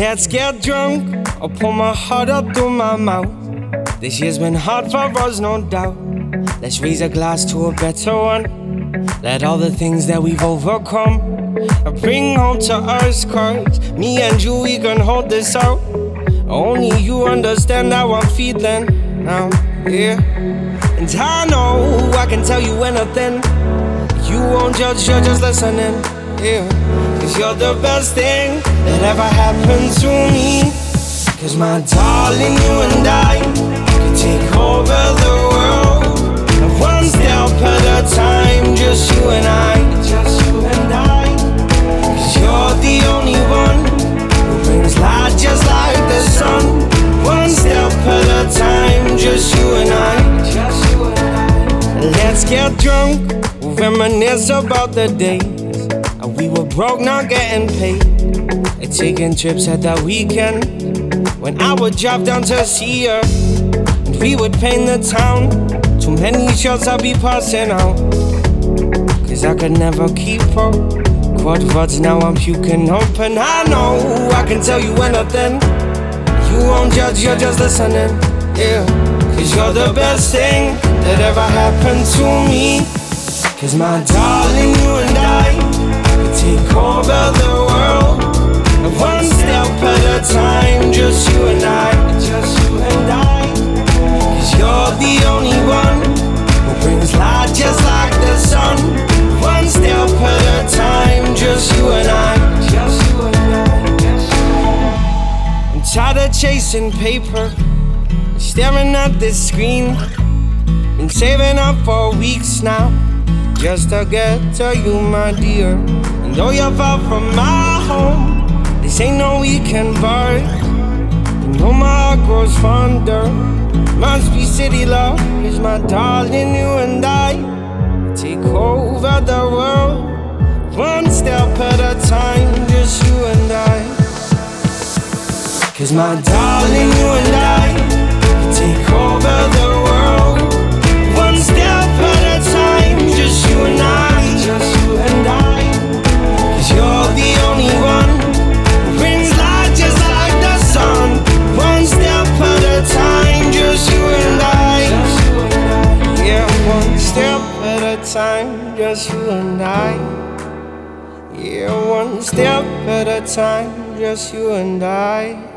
Let's get drunk, I'll pour my heart up through my mouth. This year's been hard for us, no doubt. Let's raise a glass to a better one. Let all the things that we've overcome bring home to us, 'cause me and you, we can hold this out. Only you understand how I'm feeling now, yeah. And I know I can tell you anything. You won't judge, you're just listening, yeah. 'Cause you're the best thing that ever happened to me. 'Cause my darling, you and I could take over the world, one step at a time, just you and I, just you and I. 'Cause you're the only one who brings light just like the sun, one step at a time, just you and I, just you and I. Let's get drunk, we'll reminisce about the days we were broke, not getting paid, and taking trips at the weekend, when I would drive down to see her, and we would paint the town. Too many shots I'd be passing out, 'cause I could never keep up. Quad words, now I'm puking up. And I know I can tell you anything. You won't judge, you're just listening, yeah. 'Cause you're the best thing that ever happened to me. 'Cause my darling, you and I could take over the world, one step at a time, just you and I, just you and I. 'Cause you're the only one who brings light just like the sun, one step at a time, just you and I, just you and I. I'm tired of chasing paper, staring at this screen. Been saving up for weeks now, just to get to you, my dear. And though you're far from my home, this ain't no weekend bar. You know my heart grows fonder, must be city love. 'Cause my darling, you and I take over the world, one step at a time, just you and I. 'Cause my darling, you and I take over the world, one step at a time, just you and I, just you and I. 'Cause you're the only one who brings light just like the sun, one step at a time, just you and I, just you and I. Yeah, one step at a time, just you and I. Yeah, one step at a time, just you and I.